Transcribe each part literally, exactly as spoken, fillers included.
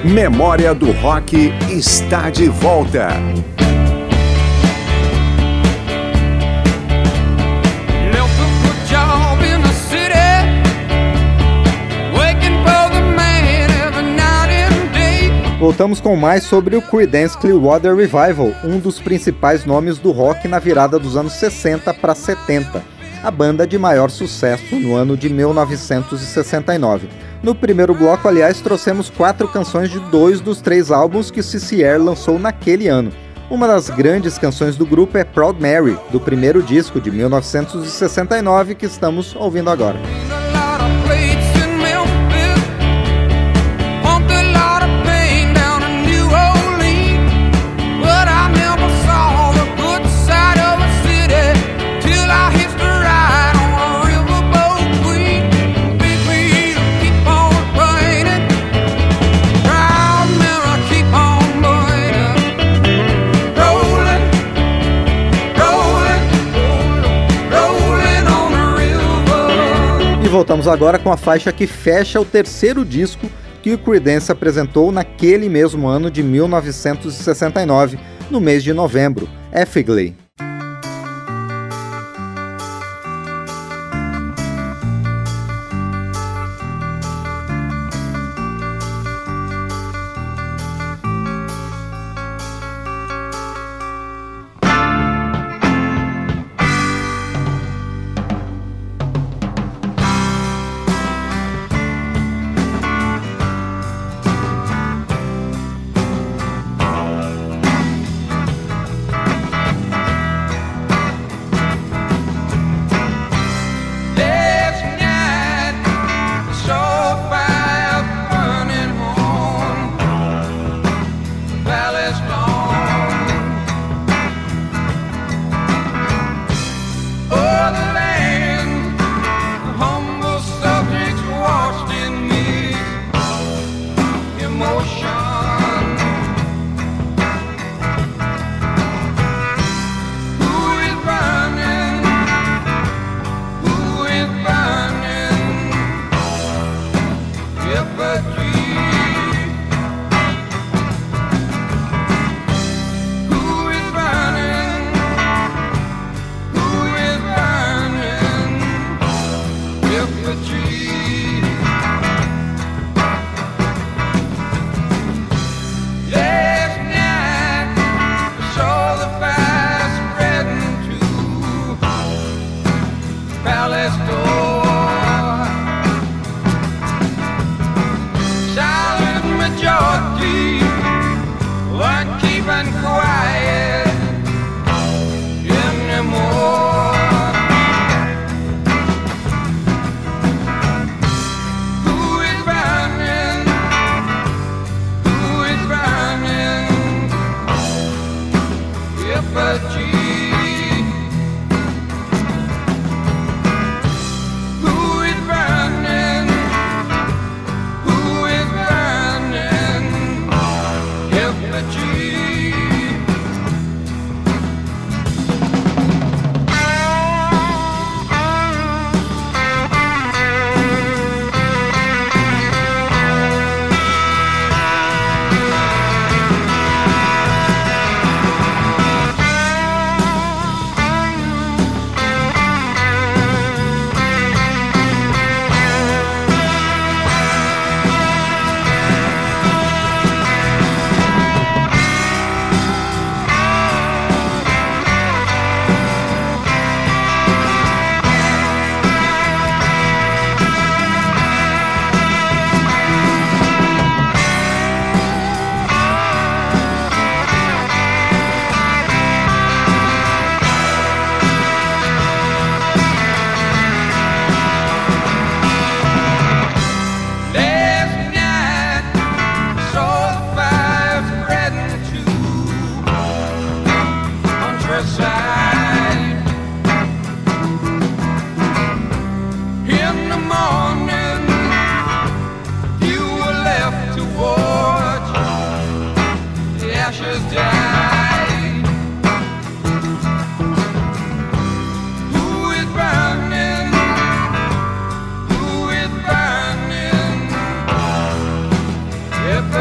Memória do Rock está de volta. Voltamos com mais sobre o Creedence Clearwater Revival, um dos principais nomes do rock na virada dos anos sessenta para setenta, a banda de maior sucesso no ano de mil novecentos e sessenta e nove. No primeiro bloco, aliás, trouxemos quatro canções de dois dos três álbuns que C C R lançou naquele ano. Uma das grandes canções do grupo é Proud Mary, do primeiro disco de mil novecentos e sessenta e nove, que estamos ouvindo agora. Voltamos agora com a faixa que fecha o terceiro disco que o Creedence apresentou naquele mesmo ano de mil novecentos e sessenta e nove, no mês de novembro, Effigly.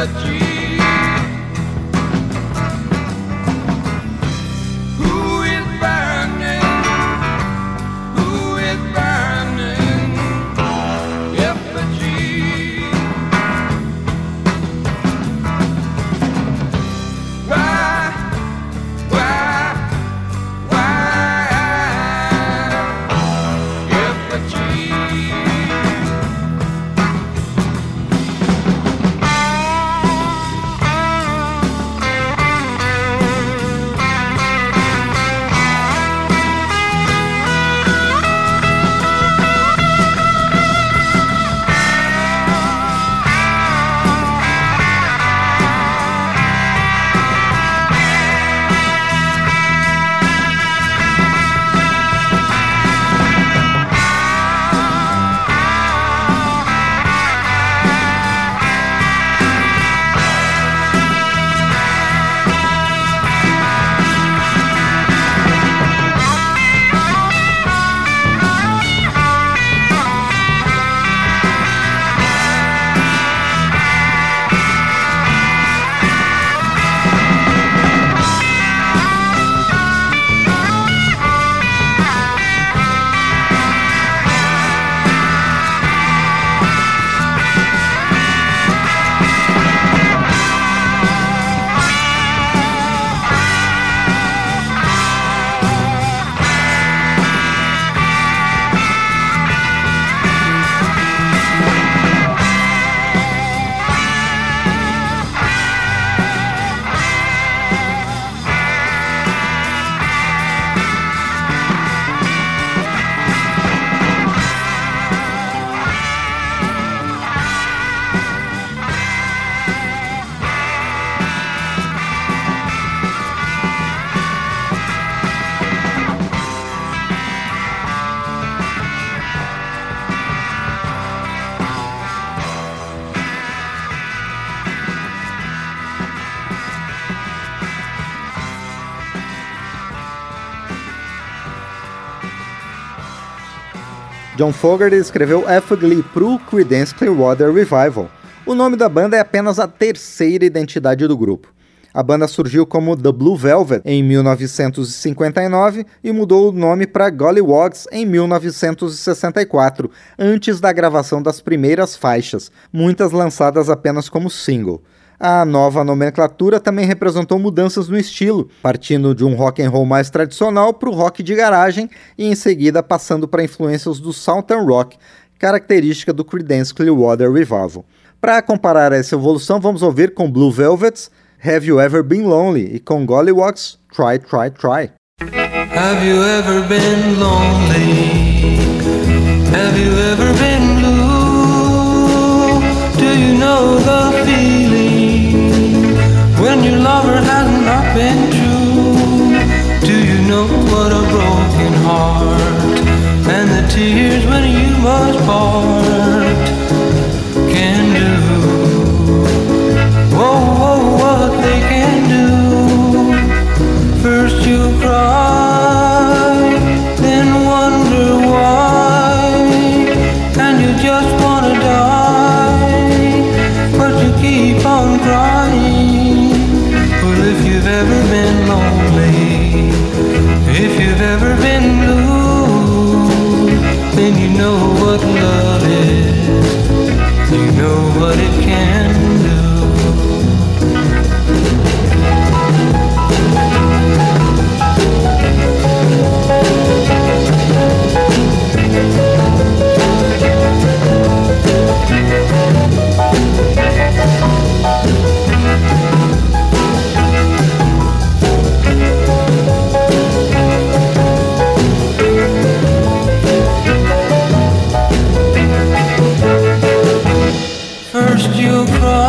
John Fogerty escreveu Effugly pro Creedence Clearwater Revival. O nome da banda é apenas a terceira identidade do grupo. A banda surgiu como The Blue Velvet em mil novecentos e cinquenta e nove e mudou o nome para Golliwogs em mil novecentos e sessenta e quatro, antes da gravação das primeiras faixas, muitas lançadas apenas como single. A nova nomenclatura também representou mudanças no estilo, partindo de um rock and roll mais tradicional para o rock de garagem e em seguida passando para influências do Southern Rock, característica do Creedence Clearwater Revival. Para comparar essa evolução, vamos ouvir com Blue Velvets Have You Ever Been Lonely e com Golliwogs Try, Try, Try. Have you ever been lonely? Have you ever been blue? Do you know the feeling when your lover has not been true? Do you know what a broken heart and the tears when you must part can do? Whoa, whoa, what they can do. First you cry, then wonder why, and you just wanna die, but you keep on crying. Well, if you've ever been lonely, if you've ever been blue, then you know what love is, you know what it can do. First you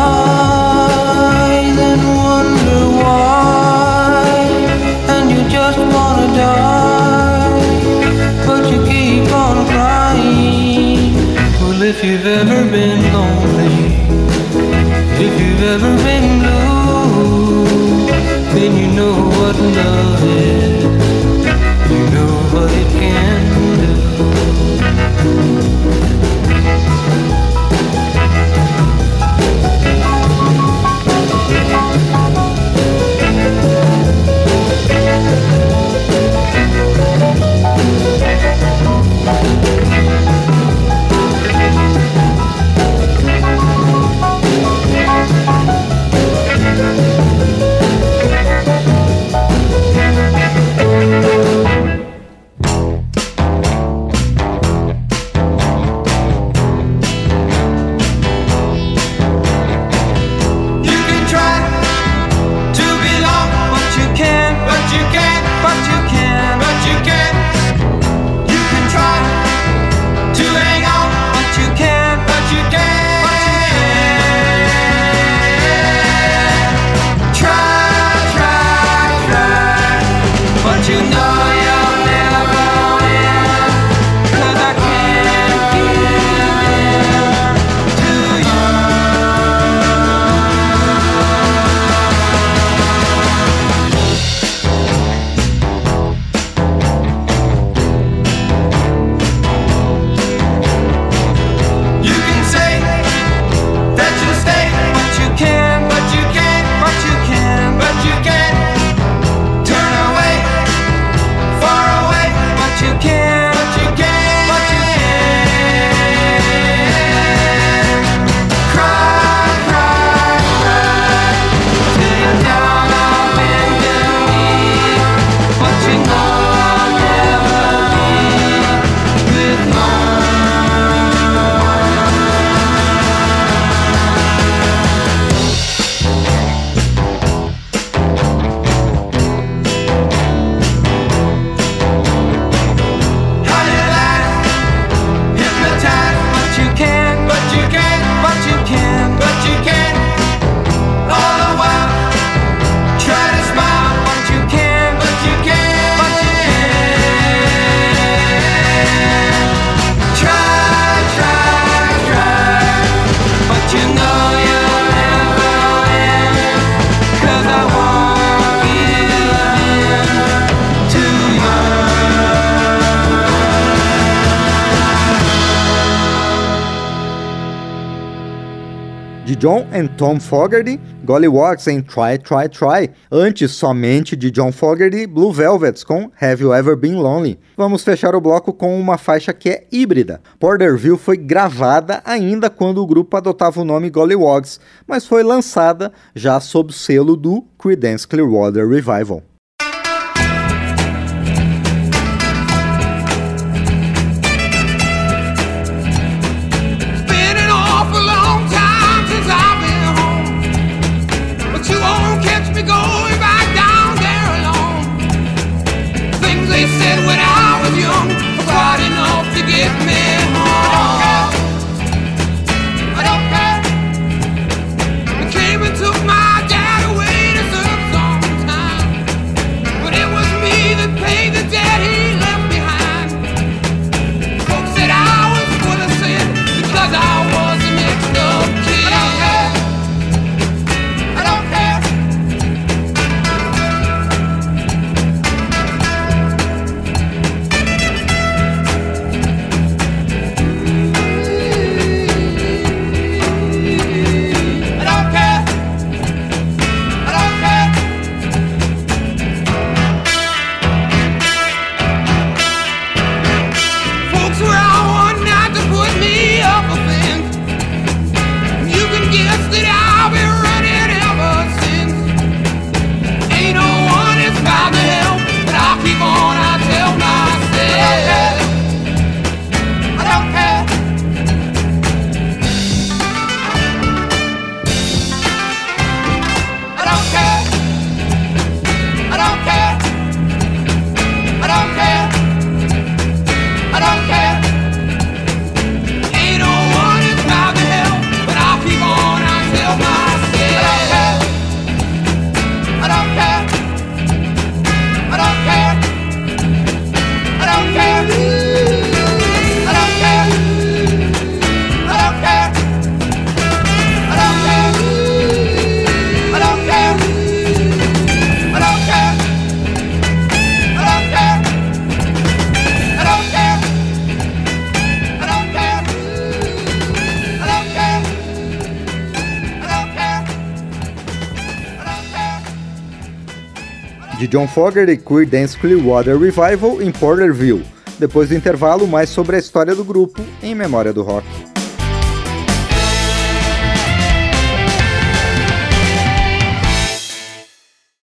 cry, then wonder why, and you just wanna die, but you keep on crying. Well, if you've ever been lonely, if you've ever been blue, then you know what love is, you know what it can do. De John and Tom Fogerty, Gollywogs em Try, Try, Try. Antes somente de John Fogerty, Blue Velvets com Have You Ever Been Lonely. Vamos fechar o bloco com uma faixa que é híbrida. Porterville foi gravada ainda quando o grupo adotava o nome Gollywogs, mas foi lançada já sob o selo do Creedence Clearwater Revival. De John Fogerty, Creedence Clearwater Revival em Porterville. Depois do intervalo, mais sobre a história do grupo em Memória do Rock.